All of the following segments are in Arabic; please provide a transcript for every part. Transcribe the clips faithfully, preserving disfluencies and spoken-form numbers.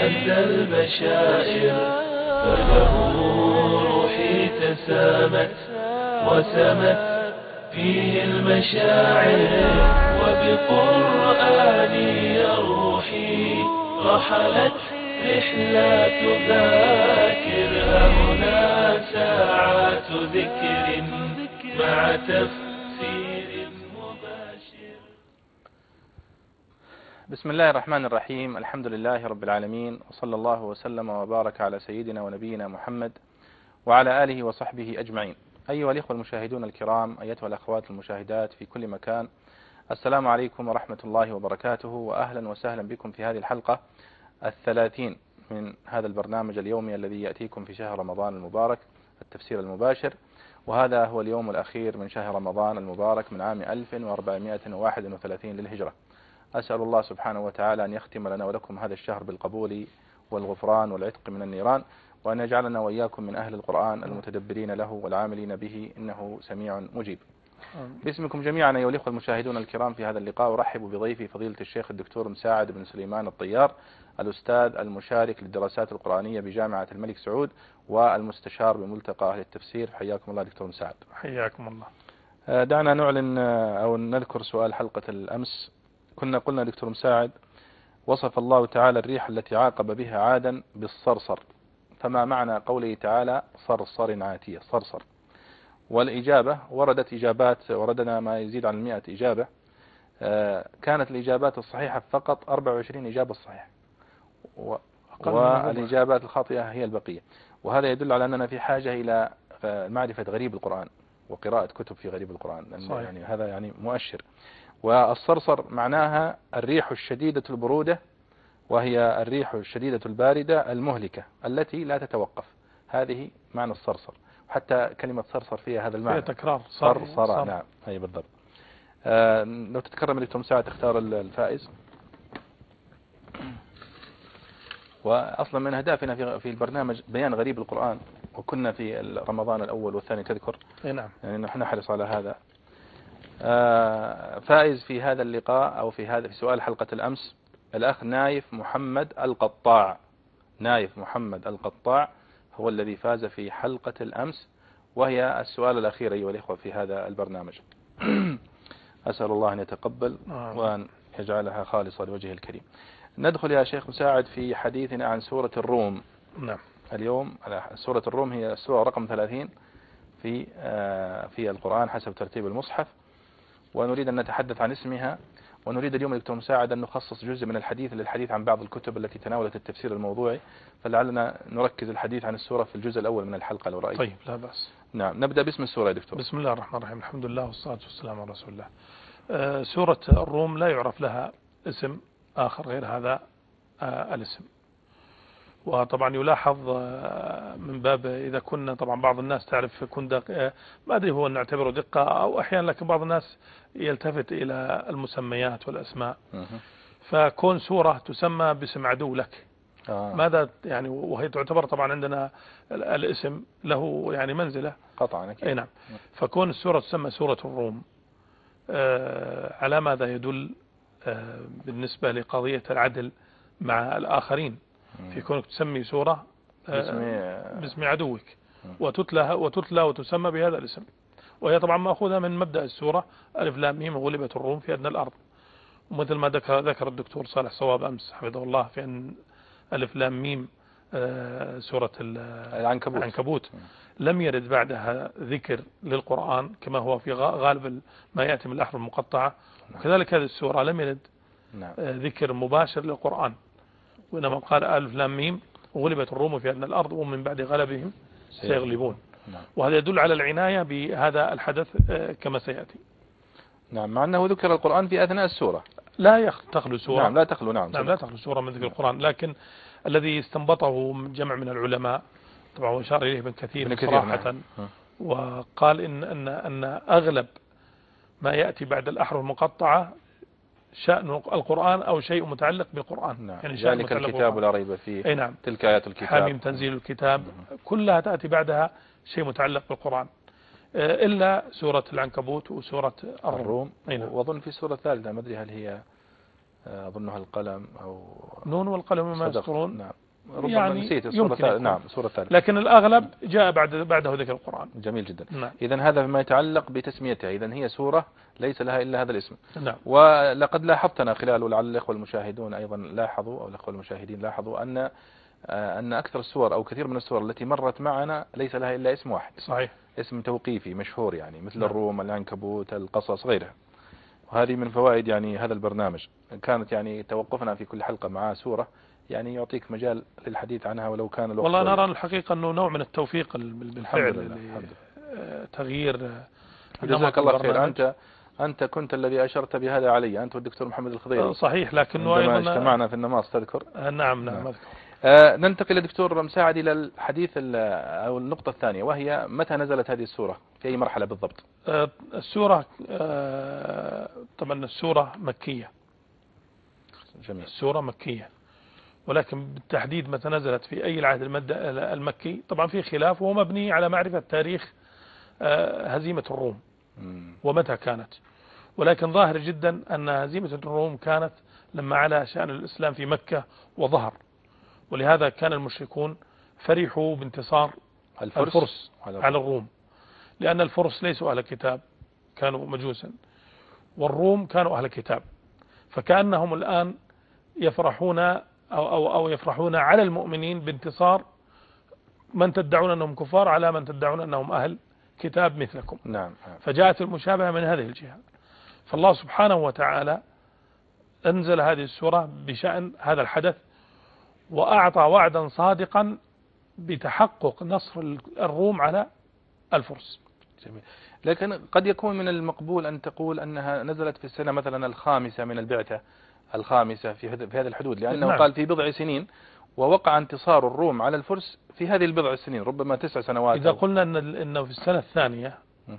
مد البشائر، فله روحي تسامت وسمت فيه المشاعر، وبقرآني روحي رحلت رحلات ذاكر. هنا ساعات ذكر مع تفسير مباشر. بسم الله الرحمن الرحيم. الحمد لله رب العالمين، وصلى الله وسلم وبارك على سيدنا ونبينا محمد وعلى آله وصحبه أجمعين. أيها الإخوة المشاهدون الكرام، أيتها الأخوات المشاهدات في كل مكان، السلام عليكم ورحمة الله وبركاته، وأهلا وسهلا بكم في هذه الحلقة الثلاثين من هذا البرنامج اليومي الذي يأتيكم في شهر رمضان المبارك، التفسير المباشر. وهذا هو اليوم الأخير من شهر رمضان المبارك من عام ألف وأربعمائة وواحد وثلاثين للهجرة. أسأل الله سبحانه وتعالى أن يختم لنا ولكم هذا الشهر بالقبول والغفران والعتق من النيران، وأن يجعلنا وإياكم من أهل القرآن المتدبرين له والعاملين به، إنه سميع مجيب. باسمكم جميعا أيها الإخوة المشاهدون الكرام في هذا اللقاء، أرحب بضيفي فضيلة الشيخ الدكتور مساعد بن سليمان الطيار، الأستاذ المشارك للدراسات القرآنية بجامعة الملك سعود والمستشار بملتقى أهل التفسير. حياكم الله دكتور مساعد. حياكم الله. دعنا نعلن أو نذكر سؤال حلقة الأمس. كنا قلنا دكتور مساعد: وصف الله تعالى الريح التي عاقب بها عادا بالصرصر، فما معنى قوله تعالى صرصر عاتية؟ صرصر. والإجابة وردت إجابات، وردنا ما يزيد عن المئة إجابة. كانت الإجابات الصحيحة فقط أربعة وعشرين إجابة صحيحة، والإجابات الخاطئة هي البقية. وهذا يدل على أننا في حاجة إلى معرفة غريب القرآن وقراءة كتب في غريب القرآن، يعني هذا يعني مؤشر. والصرصر معناها الريح الشديدة البرودة، وهي الريح الشديدة الباردة المهلكة التي لا تتوقف. هذه معنى الصرصر، وحتى كلمة صرصر فيها هذا المعنى، فيها تكرار. صر صر, صر. نعم، هي بالضبط. آه لو تتكرم دكتور مساعد تختار الفائز. وأصلا من أهدافنا في في البرنامج بيان غريب القرآن، وكنا في رمضان الأول والثاني تذكر. نعم. يعني نحن نحرص على هذا. آه فائز في هذا اللقاء أو في هذا في سؤال حلقة الأمس الأخ نايف محمد القطاع. نايف محمد القطاع هو الذي فاز في حلقة الأمس، وهي السؤال الأخير أيها الإخوة في هذا البرنامج. أسأل الله أن يتقبل وأن يجعلها خالصة لوجهه الكريم. ندخل يا شيخ مساعد في حديثنا عن سورة الروم. نعم. اليوم سورة الروم هي السورة رقم ثلاثين في في القرآن حسب ترتيب المصحف، ونريد أن نتحدث عن اسمها. ونريد اليوم دكتور مساعد أن نخصص جزء من الحديث للحديث عن بعض الكتب التي تناولت التفسير الموضوعي، فلعلنا نركز الحديث عن السورة في الجزء الأول من الحلقة لو رأيت. طيب، لا بأس. نعم، نبدأ باسم السورة يا دكتور. بسم الله الرحمن الرحيم، الحمد لله والصلاة والسلام على رسول الله. آه سورة الروم لا يعرف لها اسم آخر غير هذا آه الاسم. وطبعا يلاحظ آه من باب إذا كنا طبعا بعض الناس تعرف كن دق... آه ما أدري هو نعتبره دقة أو أحيانا، لكن بعض الناس يلتفت إلى المسميات والأسماء. فكون سورة تسمى باسم عدو لك، آه. ماذا يعني؟ وهي تعتبر طبعا عندنا الاسم له يعني منزلة قطعا. أي نعم. فكون السورة تسمى سورة الروم آه على ماذا يدل آه بالنسبة لقضية العدل مع الآخرين؟ في كونك تسمي سورة آه باسم عدوك وتتلى وتتلى وتسمى بهذا الاسم، وهي طبعا مأخوذة من مبدأ السورة ألف لام ميم غلبت الروم في أدنى الأرض. ومثل ما ذكر ذكر الدكتور صالح صواب أمس حفظه الله في أن ألف لام ميم آه سورة العنكبوت. العنكبوت لم يرد بعدها ذكر للقرآن كما هو في غالب ما يأتي من الأحرف المقطعة، وكذلك هذه السورة لم يرد آه ذكر مباشر للقرآن، وإنما قال ألف لام ميم غلبت الروم في أدنى الأرض ومن بعد غلبهم سيغلبون. وهذا يدل على العناية بهذا الحدث آه كما سيأتي. نعم، مع أنه ذكر القرآن في أثناء السورة. لا تخلو سورة. نعم، لا تخلو. نعم, نعم لا تخلو سورة من ذكر القرآن، لكن الذي استنبطه جمع من العلماء طبعا واشار إليه ابن كثير صراحة، نعم. وقال إن, أن, أن أغلب ما يأتي بعد الأحرف المقطعة شأن القرآن أو شيء متعلق بالقرآن. نعم. يعني ذلك الكتاب لا ريب فيه. أي نعم. تلك آيات الكتاب، حاميم تنزيل الكتاب، كلها تأتي بعدها شيء متعلق بالقرآن إلا سورة العنكبوت وسورة الروم. الروم. نعم. وأظن في سورة ثالثة ما أدري هل هي أظنها القلم أو نون والقلم وما يسطرون. نعم ربما يعني نسيت السورة الثالثة. نعم سورة الثالثة، لكن الأغلب جاء بعد بعده ذكر القرآن. جميل جدا. نعم. إذن هذا فيما يتعلق بتسميتها، إذن هي سورة ليس لها إلا هذا الاسم. نعم. ولقد لاحظتنا خلال، ولعل الإخوة المشاهدون أيضا لاحظوا، أو الإخوة المشاهدين لاحظوا أن أن أكثر السور أو كثير من السور التي مرت معنا ليس لها إلا اسم واحد. صحيح. اسم توقيفي مشهور يعني، مثل نعم. الروم، العنكبوت، القصص، غيرها. وهذه من فوائد يعني هذا البرنامج، كانت يعني توقفنا في كل حلقة مع سورة يعني يعطيك مجال للحديث عنها ولو كان الوقت. والله نرى الحقيقة أنه نوع من التوفيق بالفعل تغيير. جزاك الله خير. أنت أنت كنت الذي أشرت بهذا علي، أنت والدكتور محمد الخضيري. صحيح، لكنه أيضا اجتمعنا في النماص تذكر. نعم نعم, نعم. أذكر. آه ننتقل لدكتور مساعد إلى الحديث أو النقطة الثانية، وهي متى نزلت هذه السورة، في أي مرحلة بالضبط؟ آه السورة آه طبعا السورة مكية. جميل. السورة مكية، ولكن بالتحديد متى نزلت في أي العهد المكي طبعا في خلاف، وهو مبني على معرفة تاريخ آه هزيمة الروم ومتى كانت. ولكن ظاهر جدا أن هزيمة الروم كانت لما على شأن الإسلام في مكة وظهر، ولهذا كان المشركون فرحوا بانتصار الفرس, الفرس على الروم، لأن الفرس ليسوا أهل كتاب، كانوا مجوسا، والروم كانوا أهل كتاب، فكأنهم الآن يفرحون أو, أو, أو يفرحون على المؤمنين بانتصار من تدعون أنهم كفار على من تدعون أنهم أهل كتاب مثلكم. نعم. فجاءت المشابهة من هذه الجهة. فالله سبحانه وتعالى أنزل هذه السورة بشأن هذا الحدث، وأعطى وعدا صادقا بتحقق نصر الروم على الفرس. جميل. لكن قد يكون من المقبول أن تقول أنها نزلت في السنة مثلا الخامسة من البعثة، الخامسة في هذه الحدود، لأنه نعم. قال في بضع سنين، ووقع انتصار الروم على الفرس في هذه البضع السنين، ربما تسع سنوات. إذا قلنا أن إنه في السنة الثانية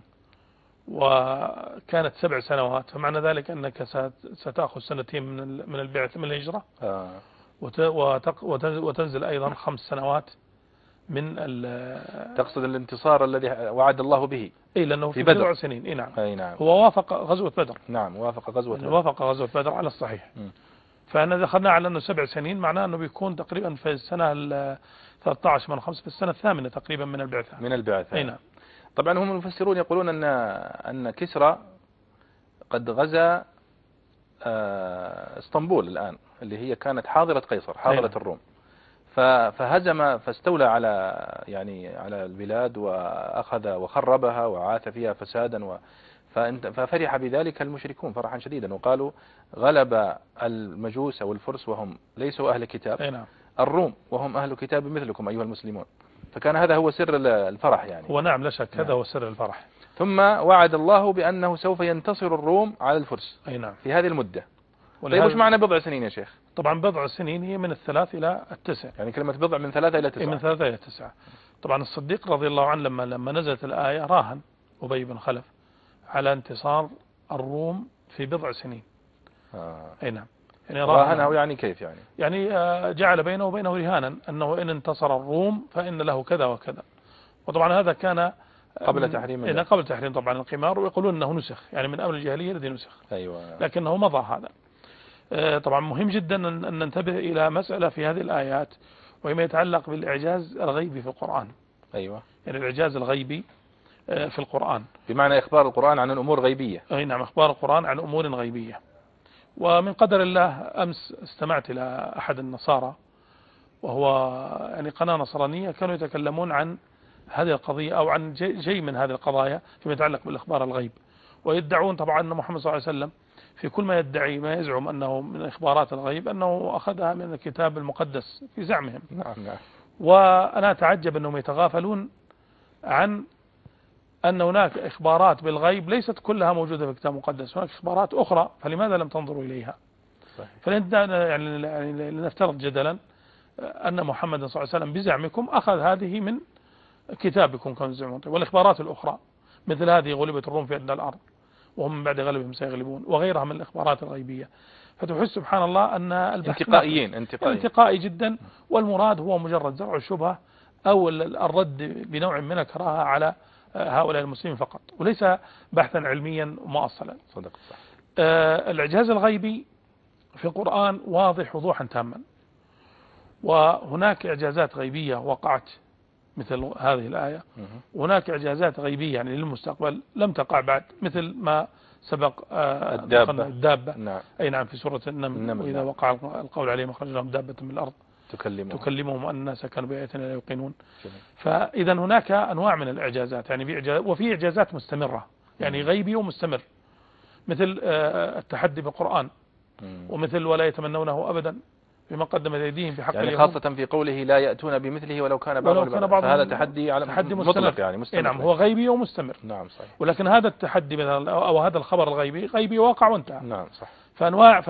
وكانت سبع سنوات، فمعنى ذلك أنك ستأخذ سنتين من من البعث من الهجرة، آه. وتنزل أيضا خمس سنوات من تقصد الانتصار الذي وعد الله به. إيه، لأنه في, في بدر سنين. إيه نعم. أي نعم. هو وافق غزوة بدر. نعم وافق غزوة بدر. وافق غزوة بدر على الصحيح. م. فأنا دخلنا على أنه سبع سنين، معناه أنه بيكون تقريبا في السنة ثلاثة عشر من خمسة، في السنة الثامنة تقريبا من البعثة. من البعثة. أي نعم. طبعا هم المفسرون يقولون أن أن كسرى قد غزا اسطنبول الآن، اللي هي كانت حاضرة قيصر، حاضرة نعم. الروم، فهزم فاستولى على يعني على البلاد وأخذ وخربها وعاث فيها فسادا و ففرح بذلك المشركون فرحا شديدا، وقالوا غلب المجوس أو الفرس وهم ليسوا أهل كتاب، نعم. الروم وهم أهل كتاب مثلكم أيها المسلمون. فكان هذا هو سر الفرح يعني. هو نعم لا شك هذا نعم. هو سر الفرح. ثم وعد الله بأنه سوف ينتصر الروم على الفرس. أي نعم. في هذه المدة. طيب وش معنى بضع سنين يا شيخ؟ طبعا بضع سنين هي من الثلاث إلى التسع. يعني كلمة بضع من ثلاثة إلى تسعة. من ثلاثة إلى تسعة. طبعا الصديق رضي الله عنه لما لما نزلت الآية راهن أبي بن خلف على انتصار الروم في بضع سنين. آه. أي نعم. يعني راهنه يعني كيف يعني؟ يعني جعل بينه وبينه رهانا أنه إن انتصر الروم فإن له كذا وكذا. وطبعا هذا كان قبل تحريم إيه قبل تحريم طبعا القمار، ويقولون أنه نسخ يعني من أمر الجاهلية الذي نسخ. أيوة. لكنه مضى هذا. طبعا مهم جدا أن ننتبه إلى مسألة في هذه الآيات، وهي يتعلق بالإعجاز الغيبي في القرآن. أيوة. يعني الإعجاز الغيبي في القرآن، بمعنى إخبار القرآن عن الأمور غيبية. أي نعم، إخبار القرآن عن أمور غيبية. ومن قدر الله أمس استمعت إلى أحد النصارى، وهو يعني قناة نصرانية، كانوا يتكلمون عن هذه القضية أو عن شيء من هذه القضايا فيما يتعلق بالإخبار الغيب، ويدعون طبعا أن محمد صلى الله عليه وسلم في كل ما يدعي ما يزعم أنه من إخبارات الغيب أنه أخذها من الكتاب المقدس في زعمهم. نعم نعم. وأنا أتعجب أنهم يتغافلون عن أن هناك إخبارات بالغيب ليست كلها موجودة في الكتاب المقدس، هناك إخبارات أخرى، فلماذا لم تنظروا إليها؟ يعني لنفترض جدلا أن محمد صلى الله عليه وسلم بزعمكم أخذ هذه من كتابكم كما تزعمون، والإخبارات الأخرى مثل هذه غلبت الروم في أدنى الأرض وهم من بعد غلبهم سيغلبون وغيرها من الإخبارات الغيبية، فتحس سبحان الله أن البحث انتقائيين انتقائي. انتقائي جدا، والمراد هو مجرد زرع الشبهة أو الرد بنوع من الكراهة على هؤلاء المسلمين فقط، وليس بحثا علميا مؤصلا. صدق صح. آه الإعجاز الغيبي في القرآن واضح وضوحا تاما، وهناك إعجازات غيبية وقعت مثل هذه الآية، وهناك إعجازات غيبية يعني للمستقبل لم تقع بعد، مثل ما سبق الدابة, الدابة. نعم. أي نعم في سورة النمل، وإذا وقع القول عليهم أخرج لهم دابة من الأرض تكلمهم, تكلمهم أن الناس كانوا بآياتنا لا يوقنون. فإذا هناك أنواع من الإعجازات، يعني في إعجاز وفي إعجازات مستمرة يعني غيبي ومستمر، مثل التحدي بالقرآن، ومثل ولا يتمنونه أبدا بما قدمت أيديهم في حق يعني اليهود، خاصة في قوله لا يأتون بمثله ولو كان ولو كان بعض فهذا تحدي على تحدي مطلق يعني مستمر. نعم هو غيبي ومستمر. نعم صحيح. ولكن هذا التحدي مثلا أو هذا الخبر الغيبي غيبي واقع وانتهى. نعم صح. فأنواع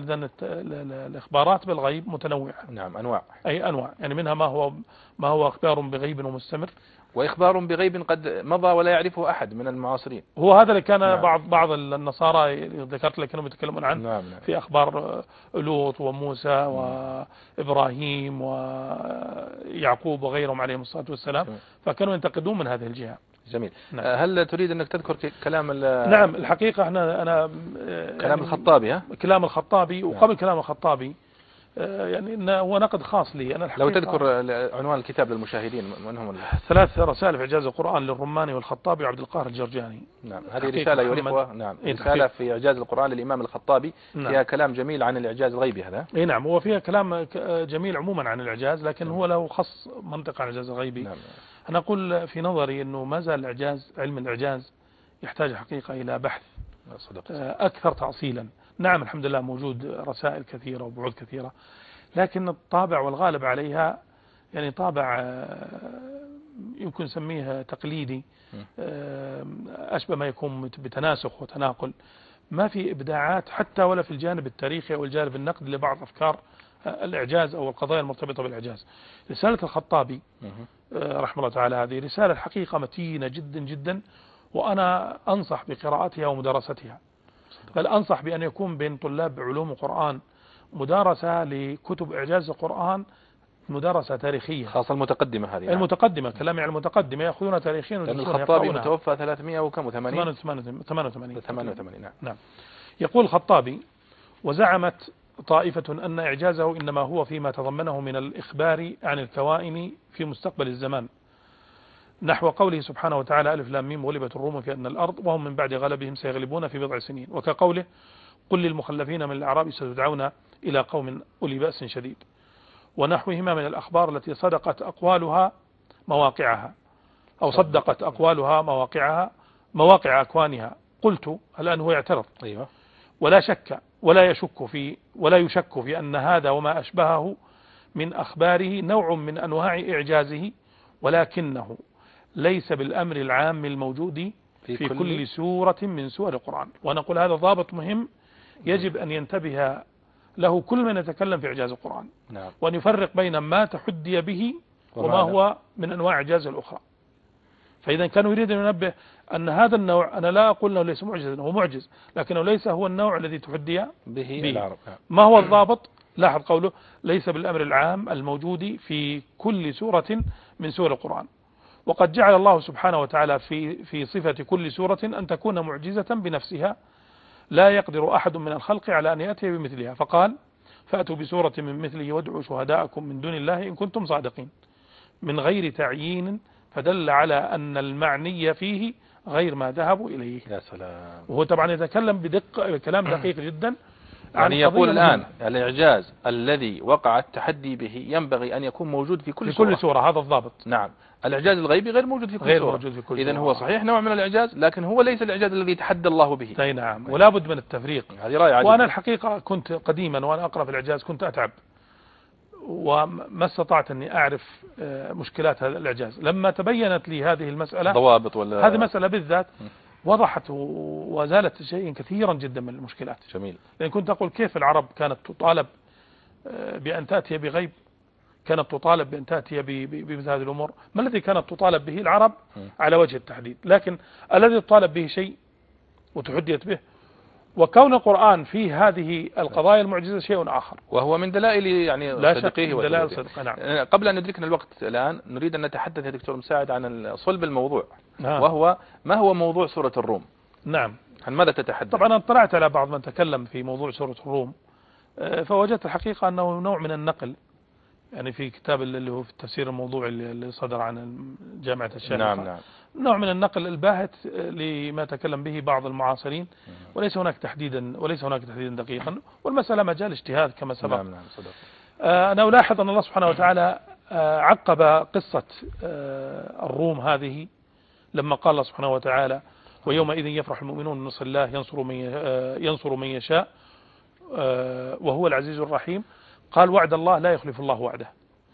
الإخبارات بالغيب متنوعة. نعم أنواع. أي أنواع يعني منها ما هو ما هو إخبار بغيب ومستمر، وإخبار بغيب قد مضى ولا يعرفه أحد من المعاصرين. هو هذا اللي كان نعم. بعض بعض النصارى ذكرت لك كانوا يتكلمون عنه. نعم نعم. في أخبار لوط وموسى وإبراهيم ويعقوب وغيرهم عليهم الصلاة والسلام. جميل. فكانوا ينتقدون من هذه الجهة. جميل. نعم. هل تريد أنك تذكر كلام نعم الحقيقة احنا أنا كلام يعني الخطابي ها؟ كلام الخطابي. وقبل نعم. كلام الخطابي يعني هو نقد خاص لي أنا الحقيقة. لو تذكر عنوان الكتاب للمشاهدين من هم؟ ثلاث رسائل في إعجاز القرآن للرماني والخطابي وعبد القاهر الجرجاني. نعم هذه رسالة يورثها. نعم رسالة في إعجاز القرآن للإمام الخطابي. نعم. فيها كلام جميل عن الإعجاز الغيبي هذا. اي نعم هو فيها كلام جميل عموما عن الإعجاز، لكن نعم. هو له خص منطقة عن الإعجاز الغيبي. نعم. أنا أقول في نظري أنه ما زال الإعجاز علم الإعجاز يحتاج حقيقة إلى بحث أكثر تعصيلا. نعم الحمد لله موجود رسائل كثيرة وبعوث كثيرة، لكن الطابع والغالب عليها يعني طابع يمكن نسميه تقليدي، أشبه ما يكون بتناسخ وتناقل، ما في إبداعات حتى ولا في الجانب التاريخي أو الجانب النقد لبعض أفكار الإعجاز أو القضايا المرتبطة بالإعجاز. رسالة الخطابي رحمه الله تعالى هذه رسالة الحقيقة متينة جدا جدا، وأنا أنصح بقراءتها ومدارستها، بل أنصح بأن يكون بين طلاب علوم القرآن مدارسة لكتب إعجاز القرآن، مدارسة تاريخية خاصة المتقدمة هذه. المتقدمة كلامي على المتقدمة يأخذونها تاريخيا. لأن الخطابي متوفى ثلاثمائة وكم وثمانين ثمانية وثمانين ثمانية وثمانين. نعم. نعم. يقول الخطابي: وزعمت طائفة أن إعجازه إنما هو فيما تضمنه من الإخبار عن الكوائن في مستقبل الزمان، نحو قوله سبحانه وتعالى: ألف لام ميم غلبت الروم في أدنى الأرض وهم من بعد غلبهم سيغلبون في بضع سنين، وكقوله: قل للمخلفين من الأعراب ستدعون إلى قوم أولي بأس شديد، ونحوهما من الأخبار التي صدقت أقوالها مواقعها أو صدقت أقوالها مواقعها مواقع أكوانها. قلت الآن هو يعترض. أيوة. ولا شك ولا يشك في ولا يشك في أن هذا وما أشبهه من أخباره نوع من أنواع إعجازه، ولكنه ليس بالأمر العام الموجود في, في كل, كل سورة من سور القرآن. ونقول هذا ضابط مهم يجب أن ينتبه له كل من يتكلم في إعجاز القرآن. نعم. وأن يفرق بين ما تحدي به وما هو من أنواع إعجاز الأخرى. فإذا كانوا يريد أن ينبه أن هذا النوع، أنا لا أقول أنه ليس معجزا، هو معجز، لكنه ليس هو النوع الذي تحدي به, به. العرب. ما هو الضابط؟ لاحظ قوله: ليس بالأمر العام الموجود في كل سورة من سور القرآن. وقد جعل الله سبحانه وتعالى في في صفة كل سورة أن تكون معجزة بنفسها لا يقدر أحد من الخلق على أن يأتي بمثلها، فقال: فأتوا بسورة من مثله وادعوا شهداءكم من دون الله إن كنتم صادقين، من غير تعيين، فدل على أن المعني فيه غير ما ذهبوا إليه. يا سلام. وهو طبعا يتكلم بدقة، كلام دقيق جدا. يعني يقول الآن الإعجاز الذي وقع التحدي به ينبغي أن يكون موجود في كل في سورة. كل سورة، هذا الضابط. نعم. الإعجاز الغيبي غير موجود في كل غير سورة. موجود في كل إذن هو صحيح نوع من الإعجاز، لكن هو ليس الإعجاز الذي تحدى الله به. أي نعم. ولا بد من التفريق. هذه رأي عجيب. وأنا الحقيقة كنت قديما وأنا أقرأ في الإعجاز كنت أتعب، وما استطعت أني أعرف مشكلات هذا الإعجاز. لما تبينت لي هذه المسألة، ضوابط ولا هذه مسألة بالذات، وضحت وزالت شيئا كثيرا جدا من المشكلات. جميل. لأن كنت أقول كيف العرب كانت تطالب بأن تأتي بغيب، كانت تطالب بأن تأتي بمثل هذه الأمور، ما الذي كانت تطالب به العرب على وجه التحديد؟ لكن الذي تطالب به شيء وتحديت به، وكون القرآن فيه هذه القضايا المعجزة شيء آخر، وهو من دلائل يعني صدقه وصدقه. نعم. قبل أن ندركنا الوقت الآن نريد أن نتحدث يا دكتور مساعد عن صلب الموضوع. نعم. وهو ما هو موضوع سورة الروم؟ نعم. عن ماذا تتحدث؟ طبعا أنا اطلعت على بعض من تكلم في موضوع سورة الروم، فوجدت الحقيقة أنه نوع من النقل، يعني في كتاب اللي هو في التفسير الموضوعي اللي صدر عن جامعة الشارقة، نعم نعم نوع من النقل الباهت لما تكلم به بعض المعاصرين، وليس هناك تحديدا وليس هناك تحديدا دقيقا، والمسألة مجال اجتهاد كما سبق. نعم نعم صدق. أنا ألاحظ أن الله سبحانه وتعالى عقب قصة الروم هذه لما قال الله سبحانه وتعالى ويومئذ يفرح المؤمنون بنصر الله ينصر من ينصر من يشاء وهو العزيز الرحيم، قال وعد الله لا يخلف الله وعده.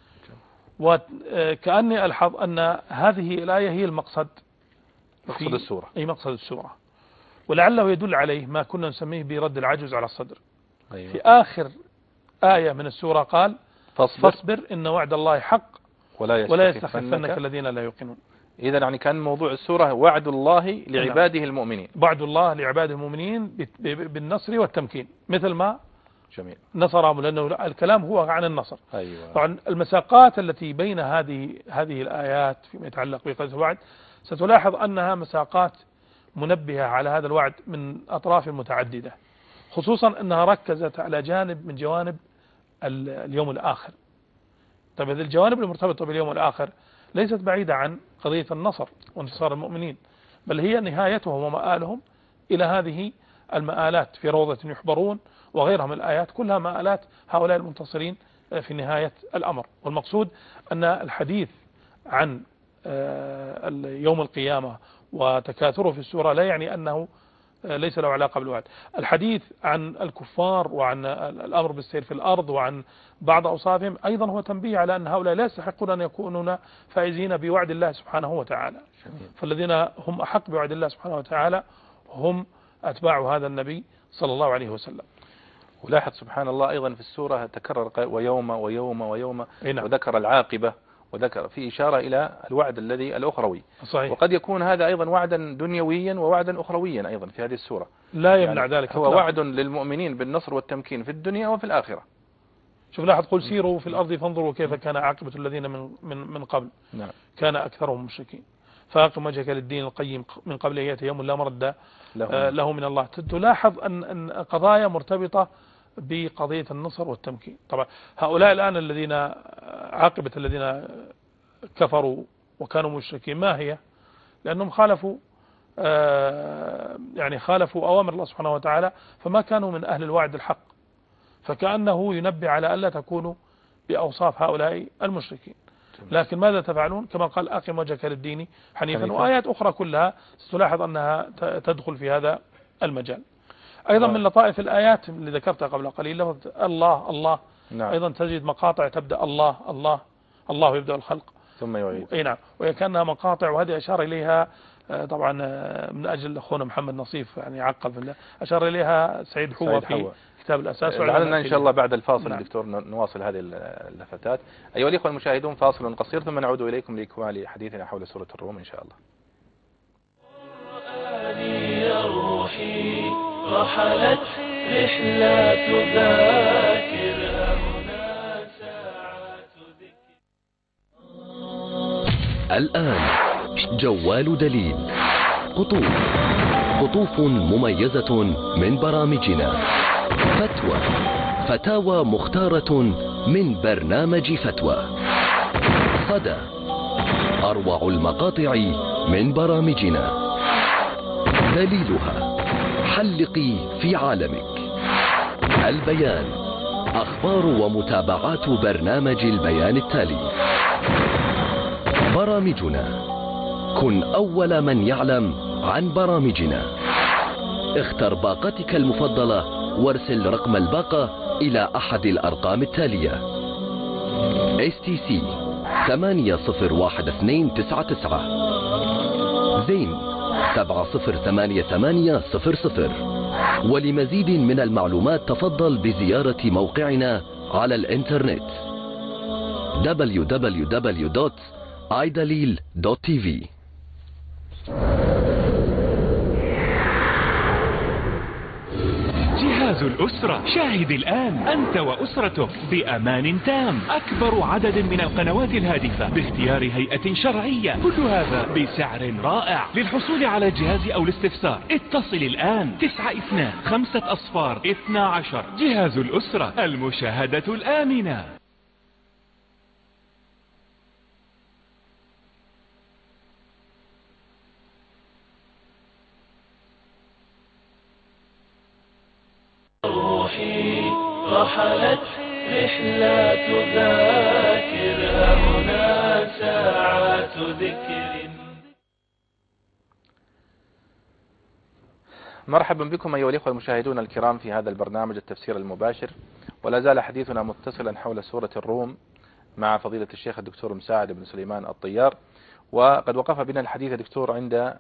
وكأني ألحظ أن هذه الآية هي المقصد مقصد السورة، أي مقصد السورة، ولعله يدل عليه ما كنا نسميه برد العجز على الصدر. أيوة. في آخر آية من السورة قال فاصبر, فاصبر إن وعد الله حق ولا يستخفنك الذين لا يوقنون. إذا يعني كان موضوع السورة وعد الله لعباده نعم. المؤمنين، وعد الله لعباده المؤمنين بالنصر والتمكين مثل ما جميل نصرهم، لأنه الكلام هو عن النصر. أيوة. طبعا المساقات التي بين هذه هذه الآيات فيما يتعلق بقصة الوعد ستلاحظ أنها مساقات منبهة على هذا الوعد من أطراف متعددة، خصوصا أنها ركزت على جانب من جوانب اليوم الآخر. طيب هذه الجوانب المرتبطة باليوم الآخر ليست بعيدة عن قضية النصر وانتصار المؤمنين، بل هي نهايتهم ومآلهم إلى هذه المآلات في روضة يحبرون وغيرها من الآيات، كلها مآلات هؤلاء المنتصرين في نهاية الأمر. والمقصود أن الحديث عن يوم القيامة وتكاثره في السورة لا يعني أنه ليس له علاقة بالوعد. الحديث عن الكفار وعن الأمر بالسير في الأرض وعن بعض أوصافهم أيضا هو تنبيه على أن هؤلاء لا يستحقون أن يكونون فائزين بوعد الله سبحانه وتعالى. فالذين هم أحق بوعد الله سبحانه وتعالى هم أتباع هذا النبي صلى الله عليه وسلم. ولاحظ سبحان الله أيضا في السورة تكرر ويوم ويوم ويوم نعم. وذكر العاقبة وذكر في إشارة إلى الوعد الذي الأخروي. صحيح. وقد يكون هذا أيضا وعدا دنيويا ووعدا أخرويا أيضا في هذه السورة، لا يمنع يعني ذلك. هو وعد للمؤمنين بالنصر والتمكين في الدنيا وفي الآخرة. شوف لاحظ قل سيروا في الأرض فانظروا كيف كان عاقبة الذين من من من قبل نعم. كان أكثرهم مشركين فأقم وجهك للدين القيم من قبل أن يأتي يوم لا مرد له, له من الله. تلاحظ أن أن قضايا مرتبطة بقضية النصر والتمكين. طبعا هؤلاء الآن الذين عاقبة الذين كفروا وكانوا مشركين ما هي؟ لأنهم خالفوا يعني خالفوا أوامر الله سبحانه وتعالى، فما كانوا من أهل الوعد الحق، فكأنه ينبه على ألا تكونوا بأوصاف هؤلاء المشركين. لكن ماذا تفعلون؟ كما قال أقم وجهك للدين حنيفا، وآيات أخرى كلها ستلاحظ أنها تدخل في هذا المجال. أيضا من لطائف الآيات اللي ذكرتها قبل قليل لفظ الله الله. نعم. أيضا تجد مقاطع تبدأ الله الله الله يبدأ الخلق ثم يعيد. أي نعم، وكأنها مقاطع، وهذه أشار إليها طبعا من أجل أخونا محمد نصيف يعني عقب أشار إليها سعيد حوى في كتاب الأساس. لعلنا إن شاء الله بعد الفاصل نعم. دكتور نواصل هذه اللفتات. أيها الإخوة المشاهدون فاصل قصير ثم نعود إليكم لإكمال حديثنا حول سورة الروم إن شاء الله. روحي رحلت رحلة ذاكر هنا ساعات ذكر. الآن جوال دليل، قطوف قطوف مميزة من برامجنا، فتوى فتاوى مختارة من برنامج فتوى، صدى أروع المقاطع من برامجنا، دليلها حلقي في عالمك، البيان أخبار ومتابعات برنامج البيان التالي، برامجنا كن أول من يعلم عن برامجنا، اختر باقتك المفضلة وارسل رقم الباقة إلى أحد الأرقام التالية: إس تي سي ثمانية صفر واحد اثنين تسعة تسعة، زين سبعة صفر ثمانية ثمانية صفر صفر. ولمزيد من المعلومات تفضل بزيارة موقعنا على الانترنت دبليو دبليو دبليو دوت آي دليل دوت تي في. جهاز جهاز الأسرة. شاهد الآن أنت وأسرتك بأمان تام أكبر عدد من القنوات الهادفة باختيار هيئة شرعية، كل هذا بسعر رائع. للحصول على الجهاز أو الاستفسار اتصل الآن تسعة اثنان خمسة أصفار اثنى عشر. جهاز الأسرة، المشاهدة الآمنة. روحي رحلت رحلة ذاكرها هنا ساعات ذكر. مرحبا بكم أيها الأخوة المشاهدون الكرام في هذا البرنامج التفسير المباشر، ولا زال حديثنا متصلا حول سورة الروم مع فضيلة الشيخ الدكتور مساعد بن سليمان الطيار. وقد وقف بنا الحديث يا دكتور عند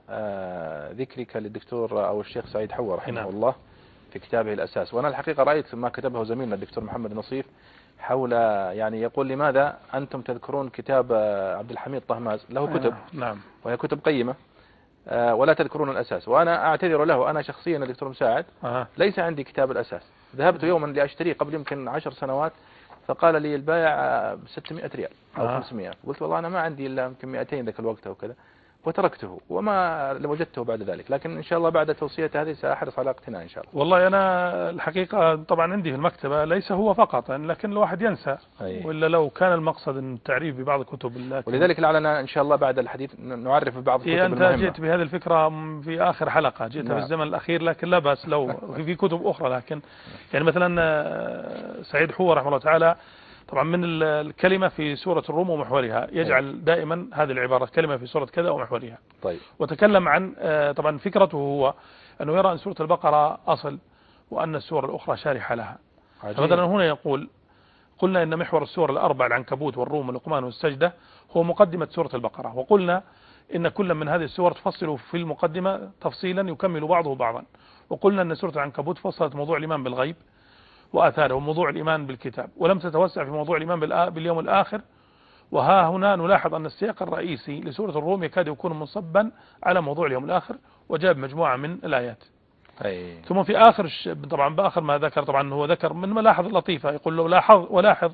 ذكرك للدكتور أو الشيخ سعيد حوا رحمه الله في كتابه الأساس. وأنا الحقيقة رأيت ما كتبه زميلنا الدكتور محمد نصيف حول، يعني يقول لماذا أنتم تذكرون كتاب عبد الحميد طهماز، له كتب نعم وهي كتب قيمة، ولا تذكرون الأساس. وأنا أعتذر له، أنا شخصيا الدكتور مساعد أه. ليس عندي كتاب الأساس. ذهبت يوما لأشتريه قبل يمكن عشر سنوات، فقال لي البائع ستمائة ريال أو أه. خمسمائة. قلت والله أنا ما عندي إلا يمكن مئتين ذاك الوقت أو كذا، وتركته وما وجدته بعد ذلك. لكن إن شاء الله بعد توصية هذه سأحرص على اقتناء إن شاء الله. والله أنا الحقيقة طبعا عندي في المكتبة ليس هو فقط، لكن الواحد ينسى أيه. وإلا لو كان المقصد التعريف ببعض الكتب، ولذلك لعلنا إن شاء الله بعد الحديث نعرف ببعض الكتب إيه أنت المهمة. جئت بهذه الفكرة في آخر حلقة، جئت نعم. في الزمن الأخير، لكن لا بأس لو في كتب أخرى. لكن يعني مثلا سعيد حوا رحمه الله تعالى طبعا من الكلمة في سورة الروم ومحورها يجعل دائما هذه العبارة كلمة في سورة كذا ومحورها. طيب. وتكلم عن طبعا فكرته هو أنه يرى أن سورة البقرة أصل وأن السور الأخرى شارحة لها. مثلا هنا يقول قلنا إن محور السور الأربع العنكبوت والروم واللقمان والسجدة هو مقدمة سورة البقرة، وقلنا إن كل من هذه السور تفصل في المقدمة تفصيلا يكمل بعضه بعضا. وقلنا أن سورة العنكبوت فصلت موضوع الإيمان بالغيب وآثاره وموضوع الإيمان بالكتاب، ولم تتوسع في موضوع الإيمان باليوم الآخر. وها هنا نلاحظ أن السياق الرئيسي لسورة الروم يكاد يكون منصبا على موضوع اليوم الآخر، وجاب مجموعة من الآيات. أي. ثم في آخر طبعا بآخر ما ذكر، طبعا هو ذكر من ملاحظ لطيفة، يقول له لاحظ ولاحظ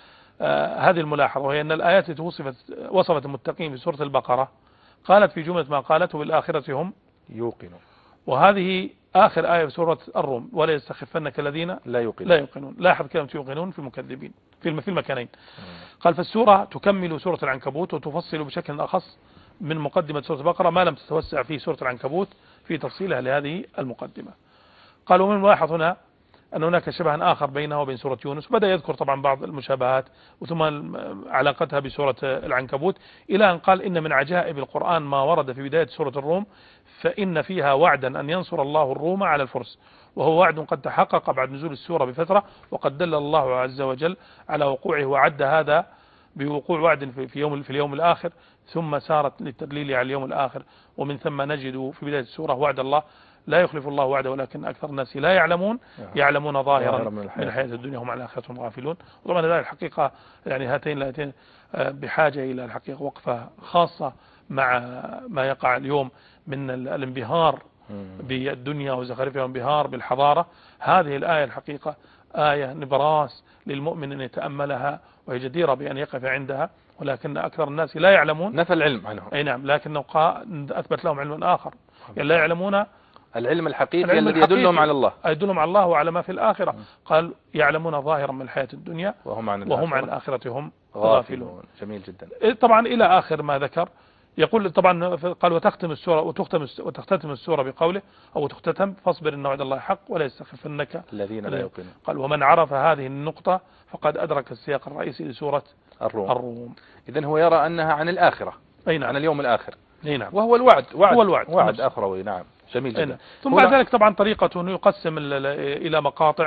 آه هذه الملاحظة، وهي أن الآيات التي وصفت وصفت المتقين في سورة البقرة قالت في جملة ما قالته بالآخرة هم يوقنون، وهذه آخر آية في سورة الروم ولا يستخفنك الذين لا يوقنون. لا يوقنون. لاحظ كلمة يوقنون في المكذبين في في المكانين. قال فالسورة تكمل سورة العنكبوت وتفصل بشكل أخص من مقدمة سورة البقرة ما لم تتوسع في سورة العنكبوت في تفصيلها لهذه المقدمة. قال ومن الملاحظ هنا أن هناك شبها آخر بينها وبين سورة يونس، بدأ يذكر طبعا بعض المشابهات وثم علاقتها بسورة العنكبوت، إلى أن قال إن من عجائب القرآن ما ورد في بداية سورة الروم، فإن فيها وعدا أن ينصر الله الروم على الفرس، وهو وعد قد تحقق بعد نزول السورة بفترة، وقد دل الله عز وجل على وقوعه وعد هذا بوقوع وعد في يوم في اليوم الآخر، ثم سارت للتدليل على اليوم الآخر. ومن ثم نجد في بداية السورة وعد الله لا يخلف الله وعده ولكن أكثر الناس لا يعلمون يعلمون ظاهرا من الحياة الدنيا هم على آخرتهم غافلون. وطبعا هذه الحقيقة يعني هاتين الآيتين بحاجة إلى الحقيقة وقفة خاصة مع ما يقع اليوم من الانبهار بالدنيا وزخارفها والانبهار بالحضارة. هذه الآية الحقيقة آية نبراس للمؤمن أن يتأملها، وهي جديرة بأن يقف عندها، ولكن أكثر الناس لا يعلمون. نفى العلم عنهم. أي نعم، لكنه أثبت لهم علم آخر، يعني لا يعلمون العلم الحقيقي العلم الذي يدلهم على الله يدلهم على الله وعلى ما في الآخرة. م. قال يعلمون ظاهرا من الحياة الدنيا وهم عن وهم عن الآخرة هم غافلون. جميل جدا. طبعا إلى آخر ما ذكر يقول طبعا قال وتختم السورة وتختم وتختتم السورة بقوله أو تختتم فاصبر إن وعد الله حق ولا يستخفنك الذين لا يوقنون. قال ومن عرف هذه النقطة فقد أدرك السياق الرئيسي لسورة الروم, الروم. إذن هو يرى أنها عن الآخرة. أي نعم. عن اليوم الآخر. أي نعم. وهو الوعد وعد هو الوعد وعد أخروي. نعم جميل جدا. نعم. ثم بعد ذلك طبعا طريقته أنه يقسم إلى مقاطع،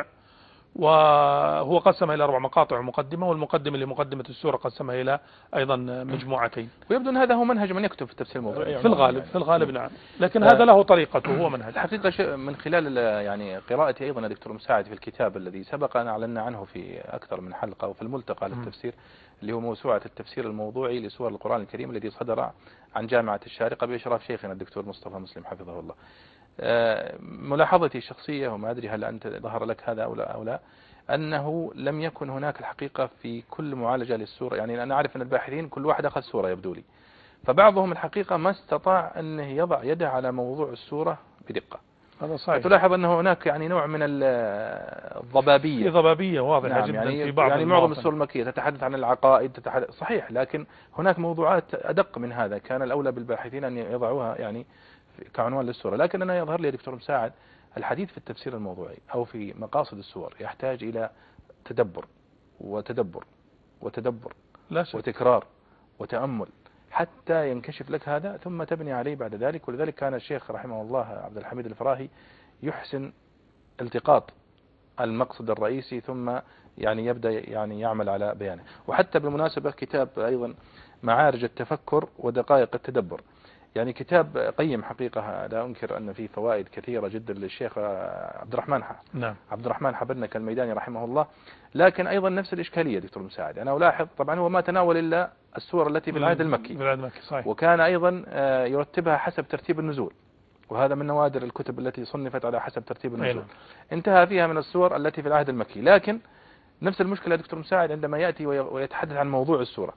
وهو قسمها إلى أربع مقاطع ومقدمة، والمقدمة لمقدمة السورة قسمها إلى أيضا مجموعتين. ويبدو أن هذا هو منهج من يكتب في التفسير الموضوعي في الغالب في الغالب نعم، لكن هذا له طريقته هو منهج. الحقيقة من خلال يعني قراءتي أيضا يا دكتور مساعد في الكتاب الذي سبق أن أعلنا عنه في أكثر من حلقة وفي الملتقى للتفسير اللي هو موسوعة التفسير الموضوعي لسور القرآن الكريم الذي صدر عن جامعة الشارقة بإشراف شيخنا الدكتور مصطفى مسلم حفظه الله. ملاحظتي الشخصية وما أدري هل أنت ظهر لك هذا أو لا, أو لا أنه لم يكن هناك الحقيقة في كل معالجة للسورة. يعني أنا أعرف أن الباحثين كل واحد أخذ سورة يبدو لي، فبعضهم الحقيقة ما استطاع أنه يضع يده على موضوع السورة بدقة. هذا صحيح. فتلاحظ أنه هناك يعني نوع من الضبابية، في ضبابية واضحة نعم جدا يعني في بعض يعني معظم السور المكية تتحدث عن العقائد، تتحدث صحيح، لكن هناك موضوعات أدق من هذا كان الأولى بالباحثين أن يضعوها يعني كعنوان للسورة. لكن أنا يظهر لي يا دكتور مساعد الحديث في التفسير الموضوعي أو في مقاصد السور يحتاج إلى تدبر وتدبر وتدبر لا شك. وتكرار وتأمل حتى ينكشف لك هذا ثم تبني عليه بعد ذلك. ولذلك كان الشيخ رحمه الله عبد الحميد الفراهي يحسن التقاط المقصد الرئيسي ثم يعني يبدأ يعني يعمل على بيانه. وحتى بالمناسبة كتاب أيضا معارج التفكر ودقائق التدبر، يعني كتاب قيم حقيقة، لا أنكر أن فيه فوائد كثيرة جدا للشيخ عبد الرحمن ح... نعم. عبد الرحمن حبنك الميداني رحمه الله. لكن أيضا نفس الإشكالية دكتور مساعد، أنا ألاحظ طبعا هو ما تناول إلا السور التي في العهد المكي، بالعهد المكي صحيح. وكان أيضا يرتبها حسب ترتيب النزول، وهذا من نوادر الكتب التي صنفت على حسب ترتيب النزول. أيضا. انتهى فيها من السور التي في العهد المكي. لكن نفس المشكلة دكتور مساعد عندما يأتي ويتحدث عن موضوع السورة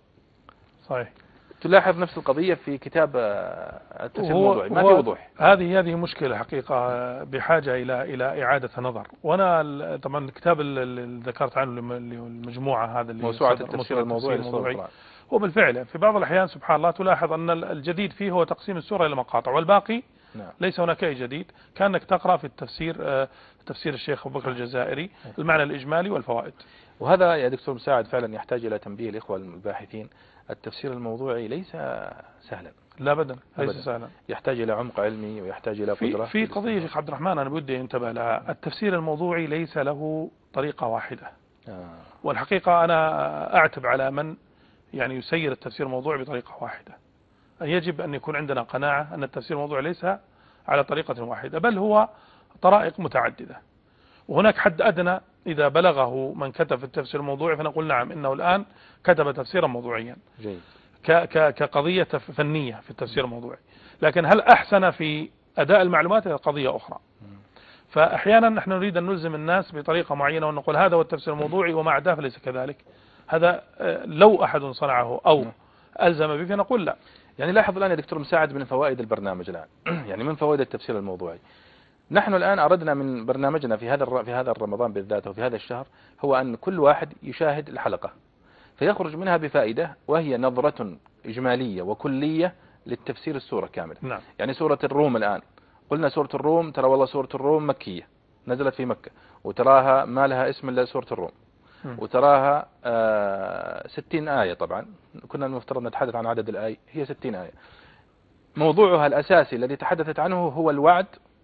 صحيح، تلاحظ نفس القضية في كتاب التفسير الموضوعي، ما في وضوح. هذه هذه مشكلة حقيقة بحاجة إلى إلى إعادة نظر. وأنا طبعا الكتاب اللي ذكرت عنه المجموعة هذا اللي موسوعة التفسير الموضوعي الموضوعي هو بالفعل في بعض الأحيان سبحان الله تلاحظ أن الجديد فيه هو تقسيم السورة إلى مقاطع، والباقي نعم. ليس هناك أي جديد. كأنك تقرأ في التفسير تفسير الشيخ أبو بكر الجزائري المعنى الإجمالي والفوائد. وهذا يا دكتور مساعد فعلا يحتاج إلى تنبيه الإخوة الباحثين. التفسير الموضوعي ليس سهلا، لا أبدا ليس سهلا، يحتاج إلى عمق علمي ويحتاج إلى قدرة. في, في قضية شيخ عبد الرحمن أنا بدي انتبه لها، التفسير الموضوعي ليس له طريقة واحدة. آه. والحقيقة أنا أعتب على من يعني يسير التفسير الموضوعي بطريقة واحدة. يجب أن يكون عندنا قناعة أن التفسير الموضوعي ليس على طريقة واحدة، بل هو طرائق متعددة، وهناك حد أدنى إذا بلغه من كتب في التفسير الموضوعي فنقول نعم إنه الآن كتب تفسيرا موضوعيا جيد. كقضية فنية في التفسير الموضوعي. لكن هل أحسن في أداء المعلومات هي قضية أخرى. فأحيانا نحن نريد أن نلزم الناس بطريقة معينة ونقول هذا هو التفسير الموضوعي وما عداه فليس كذلك. هذا لو أحد صنعه أو ألزم به فنقول لا. يعني لاحظ الآن يا دكتور مساعد من فوائد البرنامج الآن يعني من فوائد التفسير الموضوعي، نحن الآن أردنا من برنامجنا في هذا في هذا رمضان بالذات وفي هذا الشهر هو أن كل واحد يشاهد الحلقة فيخرج منها بفائدة، وهي نظرة إجمالية وكلية للتفسير السورة كاملة. نعم. يعني سورة الروم الآن قلنا سورة الروم ترى والله سورة الروم مكية نزلت في مكة، وتراها ما لها اسم إلا سورة الروم، وتراها آه ستين آية. طبعا كنا المفترض نتحدث عن عدد الآية، هي ستين آية. موضوعها الأساسي الذي تحدثت عنه هو الوعد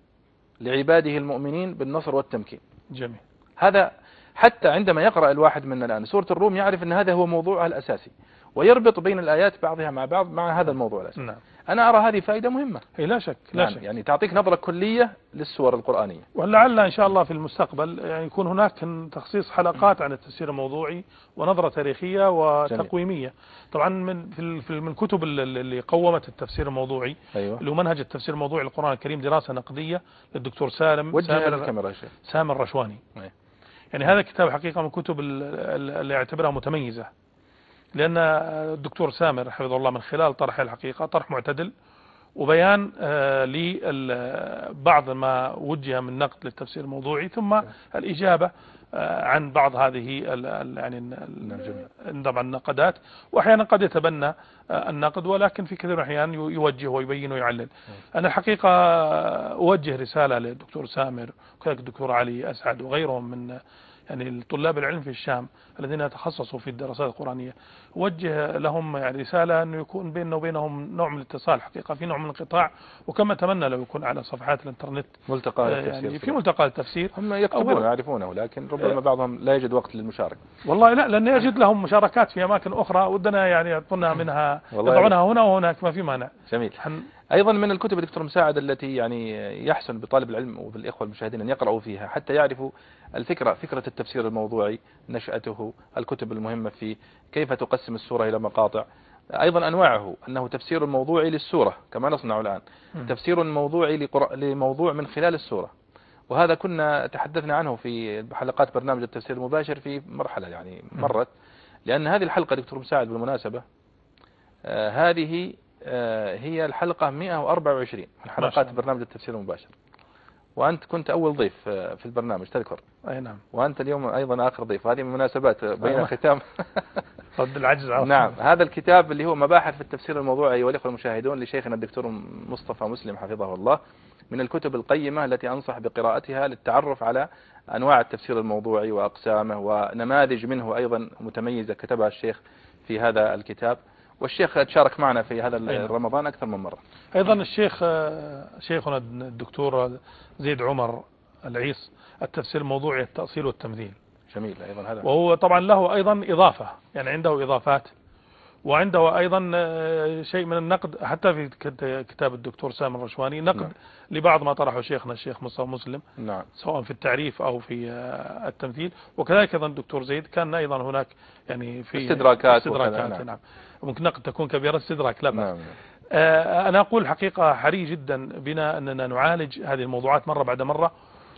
لعباده المؤمنين بالنصر والتمكين. جميل. هذا حتى عندما يقرأ الواحد منا الآن سورة الروم يعرف أن هذا هو موضوعها الأساسي، ويربط بين الآيات بعضها مع بعض مع هذا الموضوع الأساسي. نعم. أنا أرى هذه فائدة مهمة. هي لا شك لا نعم. شك. يعني تعطيك نظرة كلية للسور القرآنية. ولعل إن شاء الله في المستقبل يعني يكون هناك تخصيص حلقات عن التفسير الموضوعي ونظرة تاريخية وتقويمية. طبعا من في من الكتب اللي قومت التفسير الموضوعي أيوة. اللي هو منهج التفسير الموضوعي للقرآن الكريم دراسة نقدية للدكتور سالم سامر, سامر الرشواني. أيوة. يعني هذا الكتاب حقيقة من الكتب اللي اعتبرها متميزة، لأن الدكتور سامر حفظه الله من خلال طرح الحقيقة طرح معتدل وبيان لبعض ما وجه من نقد للتفسير الموضوعي، ثم الإجابة عن بعض هذه يعني طبعا النقدات، وأحيانا قد يتبنى النقد ولكن في كثير من الأحيان يوجه ويبين ويعلل. أنا الحقيقة أوجه رسالة للدكتور سامر وكذلك الدكتور علي أسعد وغيرهم من يعني طلاب العلم في الشام الذين يتخصصوا في الدراسات القرآنية، وجه لهم يعني رسالة أنه يكون بيننا وبينهم نوع من الاتصال حقيقة، في نوع من الانقطاع، وكما أتمنى لو يكون على صفحات الانترنت ملتقى يعني في ملتقى التفسير. هم يكتبون يعرفونه لكن ربما بعضهم لا يجد وقت للمشاركة. والله لا، لأن يجد لهم مشاركات في أماكن أخرى ودنا يعني يعطونها منها يضعونها هنا وهناك ما في مانع. جميل. أيضا من الكتب دكتور مساعد التي يعني يحسن بطالب العلم وبالإخوة المشاهدين أن يقرأوا فيها حتى يعرفوا الفكرة، فكرة التفسير الموضوعي، نشأته، الكتب المهمة في كيف تقسم السورة إلى مقاطع، أيضا أنواعه أنه تفسير موضوعي للسورة كما نصنع الآن، تفسير موضوعي لموضوع من خلال السورة، وهذا كنا تحدثنا عنه في حلقات برنامج التفسير المباشر في مرحلة يعني مرت، لأن هذه الحلقة دكتور مساعد بالمناسبة آه هذه آه هي الحلقة مئة وأربعة وعشرين من حلقات برنامج التفسير المباشر، وأنت كنت أول ضيف آه في البرنامج تذكر. أي نعم. وأنت اليوم أيضا آخر ضيف، هذه مناسبات بين الختام. رد العجز عرفنا. نعم. هذا الكتاب اللي هو مباحث في التفسير الموضوعي أيها الأخوة المشاهدون لشيخنا الدكتور مصطفى مسلم حفظه الله، من الكتب القيمة التي أنصح بقراءتها للتعرف على أنواع التفسير الموضوعي وأقسامه، ونماذج منه أيضا متميزة كتبها الشيخ في هذا الكتاب، والشيخ تشارك معنا في هذا رمضان أكثر من مرة. أيضا الشيخ شيخنا الدكتور زيد عمر العيص التفسير الموضوعي التأصيل والتمثيل. جميل أيضا هذا. وهو طبعا له أيضا إضافة، يعني عنده إضافات، وعنده أيضا شيء من النقد حتى في كتاب الدكتور سامي الرشواني، نقد نعم. لبعض ما طرحه شيخنا الشيخ مصطفى مسلم نعم. سواء في التعريف أو في التمثيل، وكذلك أيضا الدكتور زيد كان أيضا هناك يعني في استدراكات, استدراكات نعم. نعم. ممكن نقد تكون كبيرة استدراك لا بأس. نعم. أنا أقول حقيقة حري جدا بنا أننا نعالج هذه الموضوعات مرة بعد مرة،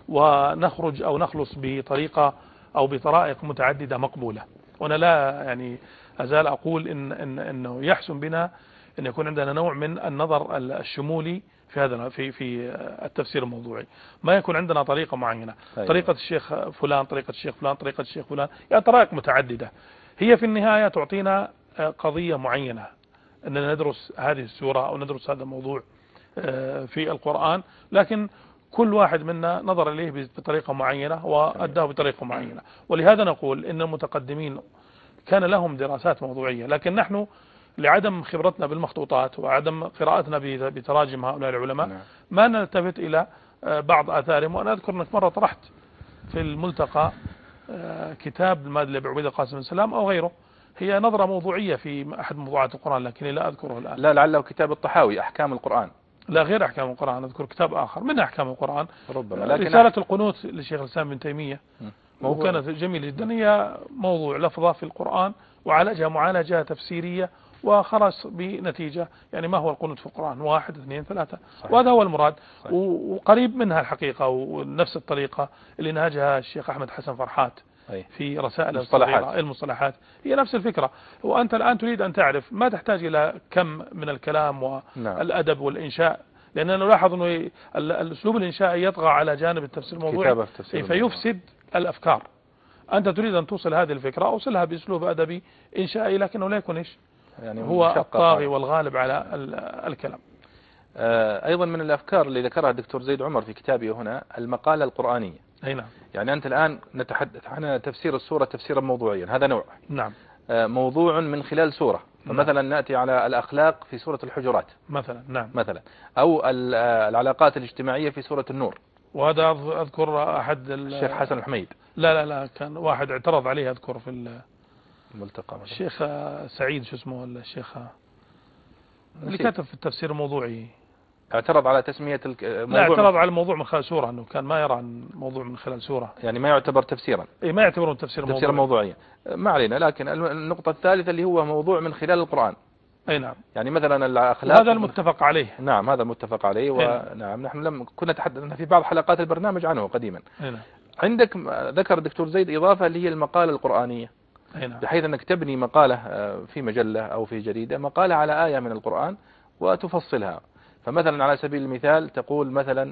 ونخرج أو نخلص بطريقة أو بطرائق متعددة مقبولة. وأنا لا يعني أزال أقول إن إن إنه يحسن بنا أن يكون عندنا نوع من النظر الشمولي في هذا في في التفسير الموضوعي، ما يكون عندنا طريقة معينة. أيوة. طريقة الشيخ فلان، طريقة الشيخ فلان، طريقة الشيخ فلان، يعني طرائق متعددة، هي في النهاية تعطينا قضية معينة أننا ندرس هذه السورة أو ندرس هذا الموضوع في القرآن، لكن كل واحد منا نظر إليه بطريقة معينة وأداه بطريقة معينة. ولهذا نقول إن المتقدمين كان لهم دراسات موضوعية، لكن نحن لعدم خبرتنا بالمخطوطات وعدم قراءتنا بتراجم هؤلاء العلماء ما نلتفت إلى بعض آثارهم. وأنا أذكر أنك مرة طرحت في الملتقى كتاب المادة بعبيد القاسم بن سلام أو غيره، هي نظرة موضوعية في أحد موضوعات القرآن لكني لا أذكره الآن. لا لعله كتاب الطحاوي أحكام القرآن. لا غير أحكام القرآن، أذكر كتاب آخر من أحكام القرآن ربما. لكن رسالة القنوت للشيخ الإسلام بن تيمية وكانت جميلة جدا، هي موضوع لفظة في القرآن وعالجها معالجة تفسيرية وخلص بنتيجة، يعني ما هو القنوت في القرآن، واحد اثنين ثلاثة. صحيح. وهذا هو المراد. صحيح. وقريب منها الحقيقة ونفس الطريقة اللي نهجها الشيخ أحمد حسن فرحات في رسائل المصطلحات. المصطلحات هي نفس الفكرة. وأنت الآن تريد أن تعرف ما تحتاج إلى كم من الكلام والأدب والإنشاء، لأننا نلاحظ أنه الأسلوب الإنشائي يطغى على جانب التفسير الموضوعي فيفسد الأفكار. أنت تريد أن توصل هذه الفكرة أوصلها بأسلوب أدبي إنشائي، لكنه لا يكون إيش يعني هو الطاغي والغالب على الكلام. أيضا من الأفكار اللي ذكرها الدكتور زيد عمر في كتابه هنا المقالة القرآنية. أي نعم. يعني أنت الآن نتحدث عن تفسير السورة تفسيرا موضوعيا، هذا نوع. نعم. موضوع من خلال سورة، فمثلا نعم. نأتي على الأخلاق في سورة الحجرات مثلا. نعم. مثلا، أو العلاقات الاجتماعية في سورة النور. وهذا أذكر أحد الشيخ حسن الحميد. لا لا لا كان واحد اعترض عليه أذكر في الملتقى، الشيخ سعيد شو اسمه ولا الشيخ اللي كتب في التفسير الموضوعي، اعترض على تسمية الموضوع. لا اعترض على الموضوع من خلال سورة، أنه كان ما يرى عن الموضوع من خلال سورة، يعني ما يعتبر تفسيرا. إيه ما يعتبره تفسير موضوعي. تفسير موضوعيا ما علينا. لكن النقطة الثالثة اللي هو موضوع من خلال القرآن. أي نعم. يعني مثلا الأخلاق، هذا المتفق عليه. نعم هذا المتفق عليه. ونعم نحن لم كنا تحدثنا في بعض حلقات البرنامج عنه قديما. أي نعم. عندك ذكر الدكتور زيد إضافة اللي هي المقالة القرآنية. أي نعم. بحيث أنك تبني مقالة في مجلة أو في جريدة مقالة على آية من القرآن وتفصلها. فمثلا على سبيل المثال تقول مثلا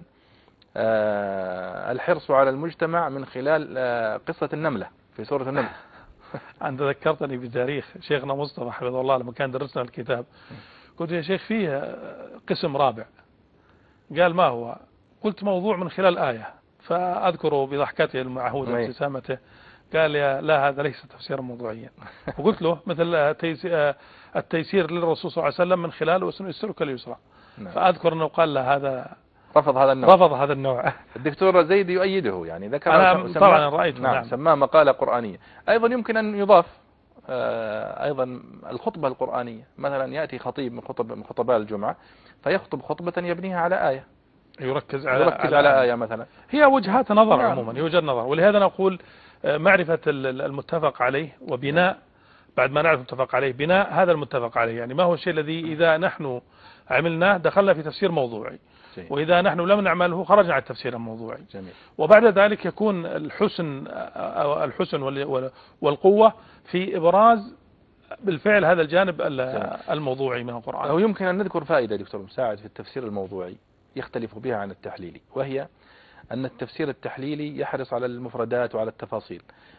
الحرص على المجتمع من خلال قصة النملة في سورة النمل. أنت ذكرتني بتاريخ شيخنا مصطفى حفظه الله لما كان درسنا الكتاب، قلت يا شيخ فيه قسم رابع، قال ما هو؟ قلت موضوع من خلال آية، فأذكره بضحكته المعهودة وابتسامته قال يا لا هذا ليس تفسيرا موضوعيا. وقلت له مثل التيسير للرسول صلى الله عليه وسلم من خلاله وسنيسرك اليسرى. فأذكر أنه قال له هذا رفض هذا النوع. رفض هذا النوع. الدكتور زيد يؤيده، يعني ذكر أنا طبعا رأيته. نعم. نعم. سماه مقالة قرآنية. أيضا يمكن أن يضاف أيضا الخطبة القرآنية، مثلا يأتي خطيب من خطب من خطباء الجمعة فيخطب خطبة يبنيها على آية، يركز على يركز على, على آية مثلا. هي وجهات نظر. نعم. عموما يوجد نظر، ولهذا نقول معرفة المتفق عليه وبناء بعد ما نعرف المتفق عليه بناء هذا المتفق عليه، يعني ما هو الشيء الذي إذا نحن عملناه دخلنا في تفسير موضوعي، جميل. وإذا نحن لم نعمله خرجنا عن التفسير الموضوعي، جميل. وبعد ذلك يكون الحسن الحسن والقوة في إبراز بالفعل هذا الجانب الموضوعي من القرآن. أو يمكن أن نذكر فائدة دكتور مساعد في التفسير الموضوعي يختلف بها عن التحليلي، وهي أن التفسير التحليلي يحرص على المفردات وعلى التفاصيل.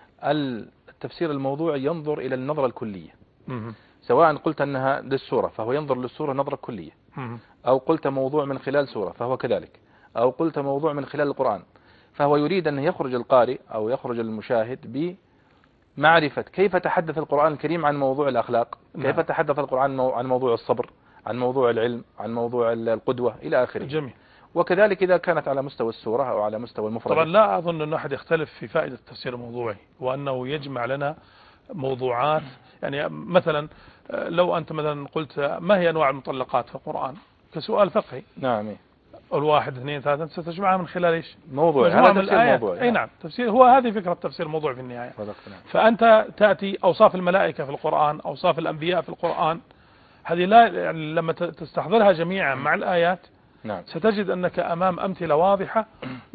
التفسير الموضوعي ينظر إلى النظرة الكلية، سواء قلت أنها للسورة فهو ينظر للسورة نظرة كلية، أو قلت موضوع من خلال سورة فهو كذلك، أو قلت موضوع من خلال القرآن، فهو يريد أن يخرج القارئ أو يخرج المشاهد بمعرفة كيف تحدث القرآن الكريم عن موضوع الأخلاق، كيف تحدث القرآن عن موضوع الصبر، عن موضوع العلم، عن موضوع القدوة إلى آخره. جميل. وكذلك إذا كانت على مستوى السورة أو على مستوى المفرد. طبعا لا أظن أن أحد يختلف في فائدة التفسير الموضوعي، وأنه يجمع لنا موضوعات. يعني مثلا لو أنت مثلا قلت ما هي أنواع المطلقات في القرآن كسؤال فقهي، نعم، الواحد اثنين ثلاثة ستجمعها من خلال إيش؟ موضوع، هذا تفسير موضوعي. أي نعم، تفسير، هو هذه فكرة تفسير الموضوع في النهاية. فأنت تأتي أوصاف الملائكة في القرآن، أوصاف الأنبياء في القرآن، هذه لا يعني لما تستحضرها جميعا مع الآيات، نعم. ستجد أنك أمام أمثلة واضحة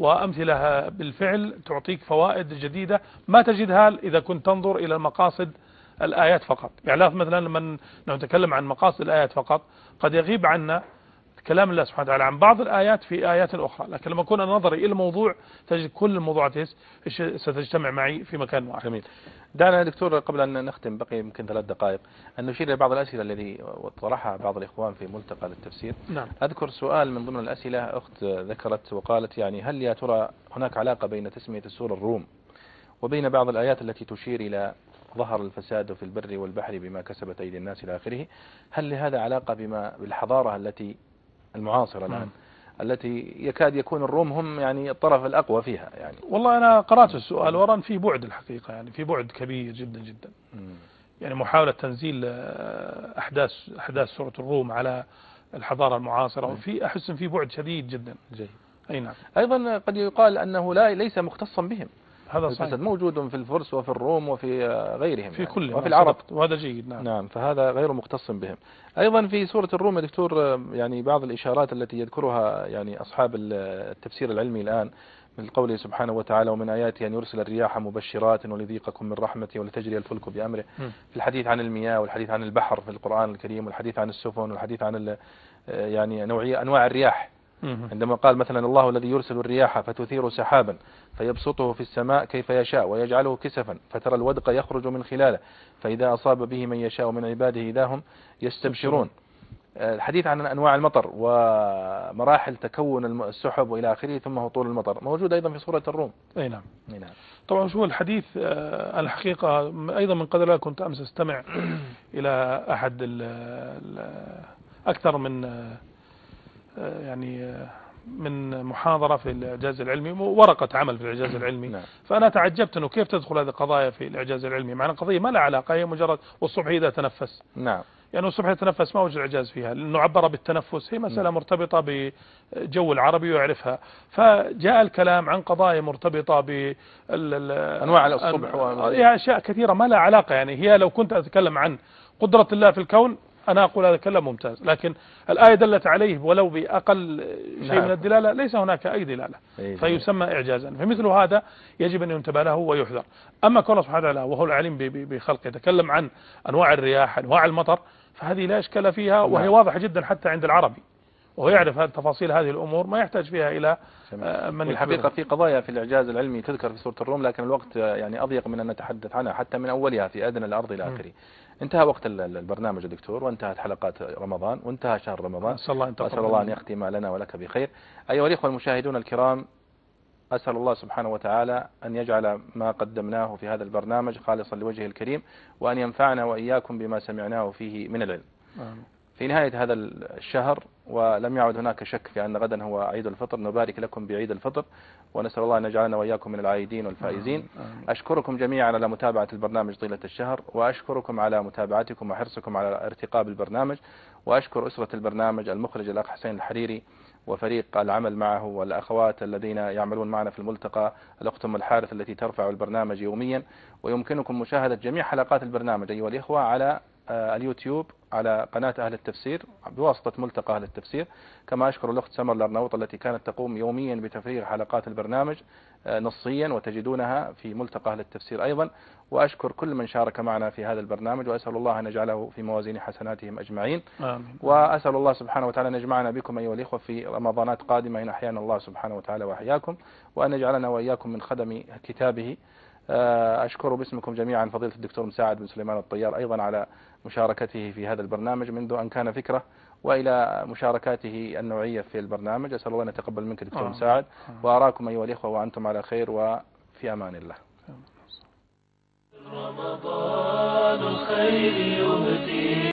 وأمثلة بالفعل تعطيك فوائد جديدة ما تجدها إذا كنت تنظر إلى المقاصد الآيات فقط. يعني مثلا لما نتكلم عن مقاصد الآيات فقط قد يغيب عنا كلام الله سبحانه وتعالى عن بعض الآيات في آيات أخرى، لكن لما كنا نظري إلى الموضوع تجد كل الموضوعات ستجتمع معي في مكان واحد. جميل. دعنا دكتور قبل أن نختم بقي يمكن ثلاث دقائق أن نشير إلى بعض الأسئلة التي طرحها بعض الإخوان في ملتقى للتفسير. نعم. أذكر سؤال من ضمن الأسئلة، أخت ذكرت وقالت يعني هل يا ترى هناك علاقة بين تسمية السورة الروم وبين بعض الآيات التي تشير إلى ظهر الفساد في البر والبحر بما كسبت أيدي الناس إلى آخره؟ هل لهذا علاقة بما بالحضارة التي المعاصرة الآن التي يكاد يكون الروم هم يعني الطرف الأقوى فيها؟ يعني والله أنا قرأت السؤال ورا في بعد الحقيقة، يعني في بعد كبير جدا جدا. مم. يعني محاولة تنزيل أحداث أحداث سورة الروم على الحضارة المعاصرة، وفي أحس في بعد شديد جدا. جيد. أي نعم. أيضا قد يقال أنه لا ليس مختصا بهم، هذا صحيح، موجود في الفرس وفي الروم وفي غيرهم في كل يعني وفي العرب، وهذا جيد. نعم. نعم، فهذا غير مختص بهم. أيضا في سورة الروم يا دكتور يعني بعض الإشارات التي يذكرها يعني أصحاب التفسير العلمي الآن من قوله سبحانه وتعالى ومن آياته أن يرسل الرياح مبشرات وليذيقكم من رحمته ولتجري الفلك بأمره، م. في الحديث عن المياه والحديث عن البحر في القرآن الكريم والحديث عن السفن والحديث عن يعني نوعية أنواع الرياح، عندما قال مثلا الله الذي يرسل الرياح فتثير سحابا فيبسطه في السماء كيف يشاء ويجعله كسفا فترى الودق يخرج من خلاله فإذا أصاب به من يشاء من عباده إذا هم يستبشرون. الحديث عن أنواع المطر ومراحل تكون السحب وإلى آخره ثم هطول المطر موجود أيضا في سورة الروم. أي نعم. أي نعم. طبعا شو الحديث الحقيقة أيضا من قدر الله كنت أمس استمع إلى أحد ال ال أكثر من يعني من محاضرة في الإعجاز العلمي، ورقة عمل في الإعجاز العلمي. نعم. فأنا تعجبت أنه كيف تدخل هذه القضايا في الإعجاز العلمي مع أن قضية ما لها علاقة، هي مجرد والصبح إذا تنفس. نعم. يعني الصبح يتنفس ما وجه الإعجاز فيها، لأنه عبر بالتنفس، هي مسألة نعم. مرتبطة بجو العربي ويعرفها، فجاء الكلام عن قضايا مرتبطة بأنواع الصبح وهي أشياء كثيرة ما لها علاقة. يعني هي لو كنت أتكلم عن قدرة الله في الكون أنا أقول هذا كلام ممتاز، لكن الآية دلت عليه ولو بأقل شيء نعم. من الدلالة ليس هناك أي دلالة فيسمى إعجازا، فمثل هذا يجب أن ينتبه له ويحذر. أما كون سبحانه وتعالى وهو العليم بخلقه يتكلم عن أنواع الرياح أنواع المطر فهذه لا إشكال فيها وهي نعم. واضحة جدا حتى عند العربي، وهو يعرف تفاصيل هذه الأمور ما يحتاج فيها إلى من الحقيقة في قضايا في الإعجاز العلمي تذكر في سورة الروم، لكن الوقت يعني أضيق من أن نتحدث عنها حتى من أولها في أدنى الأرض إلى آخره. انتهى وقت البرنامج يا دكتور، وانتهت حلقات رمضان، وانتهى شهر رمضان، أسأل الله, أسأل الله أن يختم لنا ولك بخير. أيها الإخوة المشاهدون الكرام، أسأل الله سبحانه وتعالى أن يجعل ما قدمناه في هذا البرنامج خالصا لوجهه الكريم، وأن ينفعنا وإياكم بما سمعناه فيه من العلم. آمين. في نهاية هذا الشهر ولم يعد هناك شك في أن غدا هو عيد الفطر، نبارك لكم بعيد الفطر ونسأل الله أن يجعلنا وإياكم من العائدين والفائزين. أشكركم جميعا على متابعة البرنامج طيلة الشهر، وأشكركم على متابعتكم وحرصكم على ارتقاء بالبرنامج، وأشكر أسرة البرنامج المخرج الأخ حسين الحريري وفريق العمل معه والأخوات الذين يعملون معنا في الملتقى، الأخت أم الحارث التي ترفع البرنامج يوميا، ويمكنكم مشاهدة جميع حلقات البرنامج أيها الإخوة على اليوتيوب على قناة أهل التفسير بواسطة ملتقى أهل التفسير. كما أشكر الأخت سمر الأرناوط التي كانت تقوم يوميا بتفريغ حلقات البرنامج نصيا وتجدونها في ملتقى أهل التفسير أيضا. وأشكر كل من شارك معنا في هذا البرنامج، وأسأل الله أن يجعله في موازين حسناتهم أجمعين. آمين. وأسأل الله سبحانه وتعالى أن يجمعنا بكم أيها الإخوة في رمضانات قادمة إن أحيانا الله سبحانه وتعالى وأحياكم، وأن يجعلنا وإياكم من خدم كتابه. أشكر باسمكم جميعا فضيلة الدكتور مساعد بن سليمان الطيار أيضا على مشاركته في هذا البرنامج منذ أن كان فكرة، وإلى مشاركاته النوعية في البرنامج. أسأل الله أن يتقبل منك دكتور مساعد، وأراكم أيها الإخوة وأنتم على خير وفي أمان الله. رمضان الخير يهدي